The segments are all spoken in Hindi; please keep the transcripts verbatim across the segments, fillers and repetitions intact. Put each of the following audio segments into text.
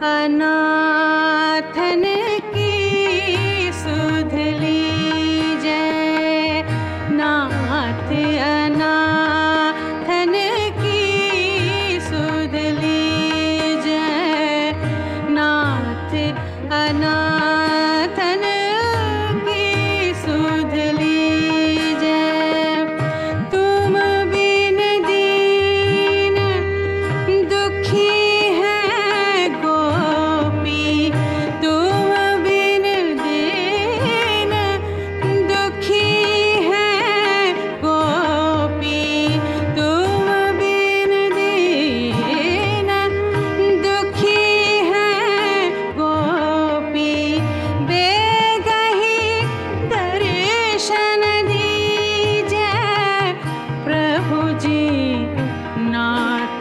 अनाथन की सुध लीजै, नाथ अनाथन की सुध लीजै, नाथ अनाथन की सुध लीजै। तुम बिन दीन दुखी है गोपी, तुम बिन दीन दुखी है गोपी, तुम बिन दीन दुखी है गोपी। बेगहि दर्शन दीजै प्रभु जी, नाथ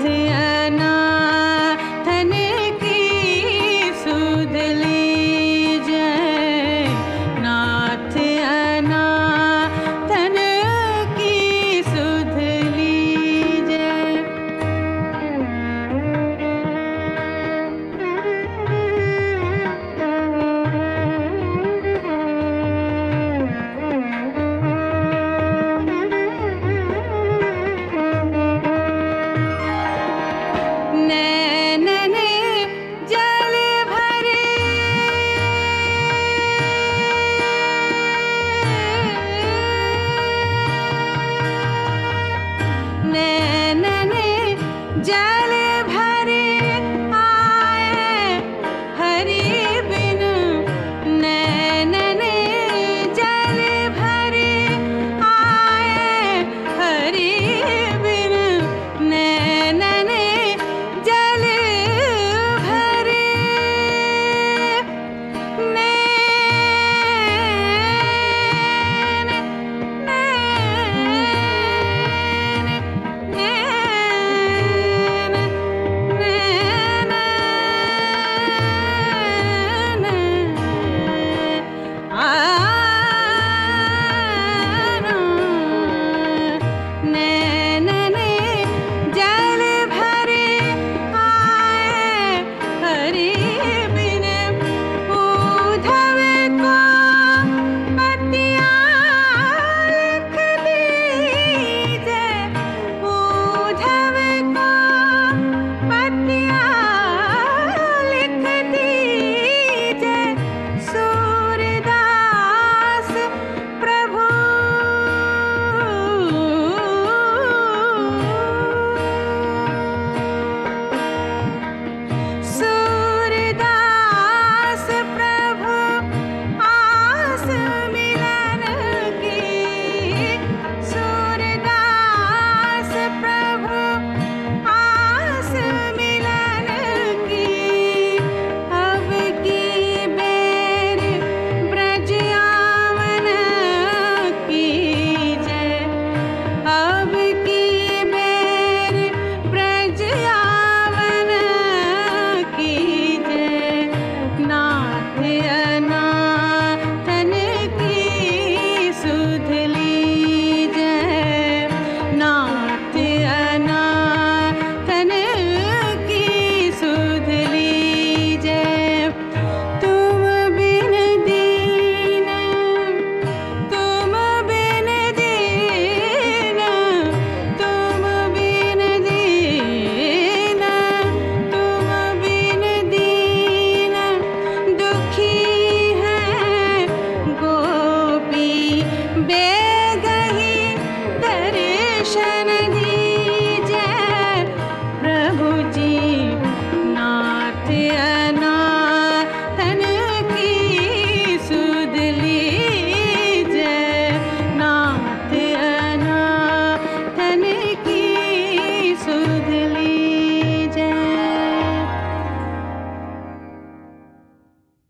अनाथन की सुध लीजै, नाथ अनाथन की सुध लीजै। नैनन जल भरे, नैनन जल